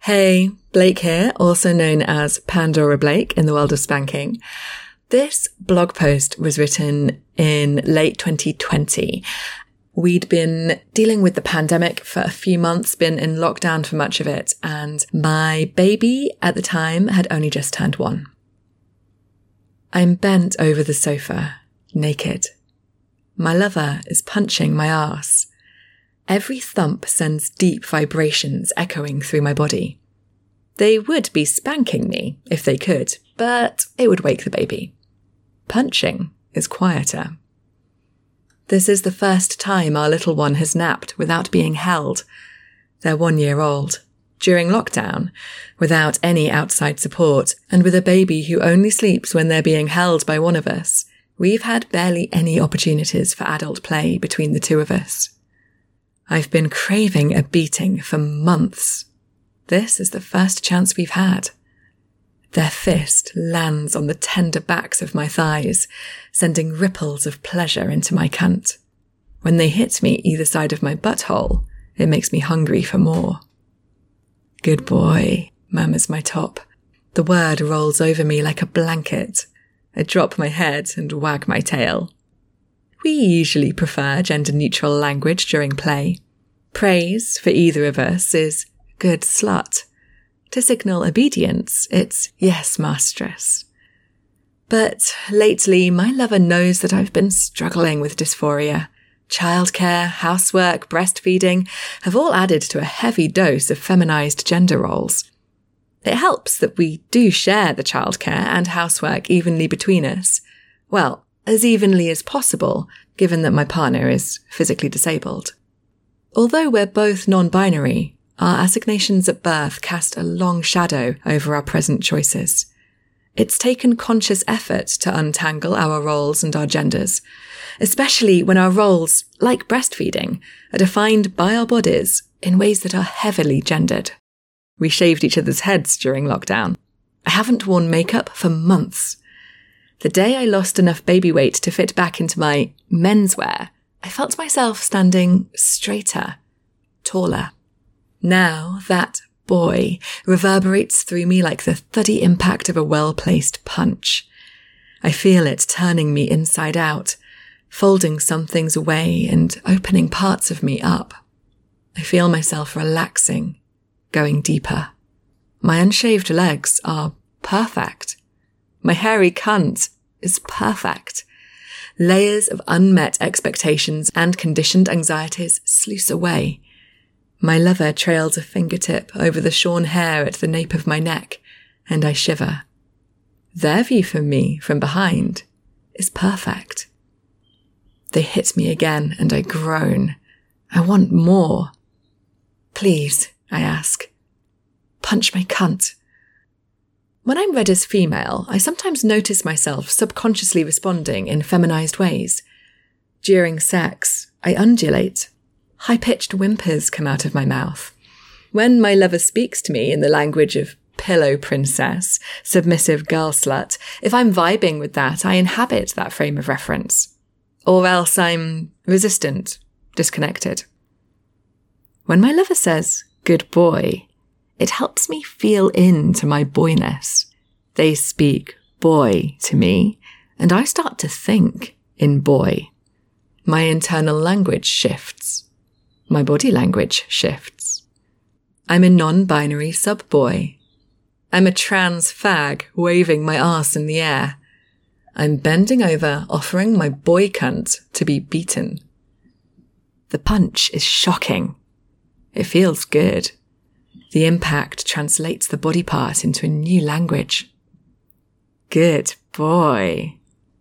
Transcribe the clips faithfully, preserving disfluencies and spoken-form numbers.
Hey, Blake here, also known as Pandora Blake in the world of spanking. This blog post was written in late twenty twenty. We'd been dealing with the pandemic for a few months, been in lockdown for much of it, and my baby at the time had only just turned one. I'm bent over the sofa, naked. My lover is punching my arse. Every thump sends deep vibrations echoing through my body. They would be spanking me if they could, but it would wake the baby. Punching is quieter. This is the first time our little one has napped without being held. They're one year old. During lockdown, without any outside support, and with a baby who only sleeps when they're being held by one of us, we've had barely any opportunities for adult play between the two of us. I've been craving a beating for months. This is the first chance we've had. Their fist lands on the tender backs of my thighs, sending ripples of pleasure into my cunt. When they hit me either side of my butthole, it makes me hungry for more. Good boy, murmurs my top. The word rolls over me like a blanket. I drop my head and wag my tail. We usually prefer gender-neutral language during play. Praise, for either of us, is good slut. To signal obedience, it's yes, mistress. But lately, my lover knows that I've been struggling with dysphoria. Childcare, housework, breastfeeding have all added to a heavy dose of feminized gender roles. It helps that we do share the childcare and housework evenly between us. Well, as evenly as possible, given that my partner is physically disabled. Although we're both non-binary, our assignations at birth cast a long shadow over our present choices. It's taken conscious effort to untangle our roles and our genders, especially when our roles, like breastfeeding, are defined by our bodies in ways that are heavily gendered. We shaved each other's heads during lockdown. I haven't worn makeup for months. The day I lost enough baby weight to fit back into my menswear, I felt myself standing straighter, taller. Now that boy reverberates through me like the thuddy impact of a well-placed punch. I feel it turning me inside out, folding some things away and opening parts of me up. I feel myself relaxing, going deeper. My unshaved legs are perfect. My hairy cunt is perfect. Layers of unmet expectations and conditioned anxieties sluice away. My lover trails a fingertip over the shorn hair at the nape of my neck, and I shiver. Their view from me from behind is perfect. They hit me again, and I groan. I want more. Please, I ask. Punch my cunt. When I'm read as female, I sometimes notice myself subconsciously responding in feminized ways. During sex, I undulate. High-pitched whimpers come out of my mouth. When my lover speaks to me in the language of pillow princess, submissive girl slut, if I'm vibing with that, I inhabit that frame of reference. Or else I'm resistant, disconnected. When my lover says, good boy, it helps me feel into my boyness. They speak boy to me, and I start to think in boy. My internal language shifts. My body language shifts. I'm a non-binary sub-boy. I'm a trans fag waving my arse in the air. I'm bending over, offering my boy cunt to be beaten. The punch is shocking. It feels good. The impact translates the body part into a new language. Good boy.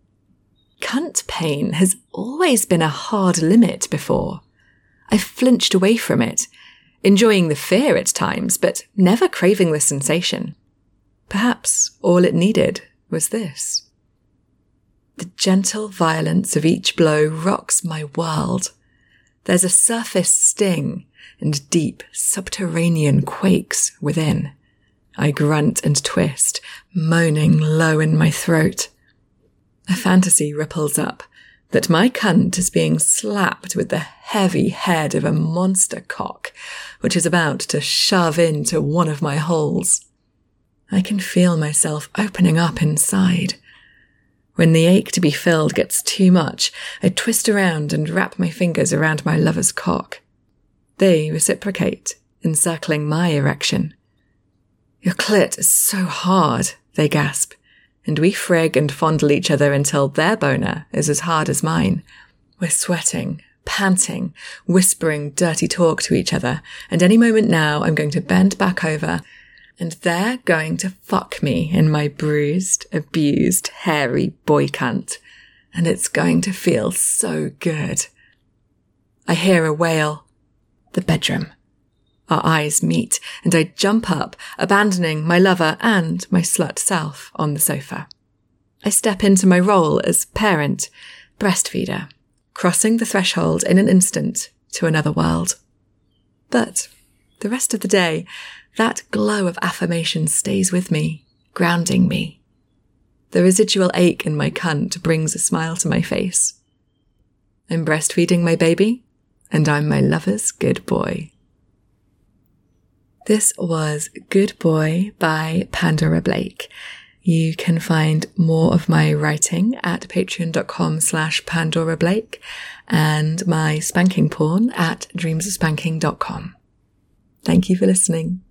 Cunt pain has always been a hard limit before. I've flinched away from it, enjoying the fear at times, but never craving the sensation. Perhaps all it needed was this. The gentle violence of each blow rocks my world. There's a surface sting and deep subterranean quakes within. I grunt and twist, moaning low in my throat. A fantasy ripples up, that my cunt is being slapped with the heavy head of a monster cock, which is about to shove into one of my holes. I can feel myself opening up inside. When the ache to be filled gets too much, I twist around and wrap my fingers around my lover's cock. They reciprocate, encircling my erection. "Your clit is so hard," they gasp, and we frig and fondle each other until their boner is as hard as mine. We're sweating, panting, whispering dirty talk to each other, and any moment now I'm going to bend back over and they're going to fuck me in my bruised, abused, hairy boy cunt, and it's going to feel so good. I hear a wail. The bedroom. Our eyes meet, and I jump up, abandoning my lover and my slut self on the sofa. I step into my role as parent, breastfeeder, crossing the threshold in an instant to another world. But the rest of the day, that glow of affirmation stays with me, grounding me. The residual ache in my cunt brings a smile to my face. I'm breastfeeding my baby, and I'm my lover's good boy. This was Good Boy by Pandora Blake. You can find more of my writing at patreon.com slash Pandora Blake and my spanking porn at dreams of spanking dot com. Thank you for listening.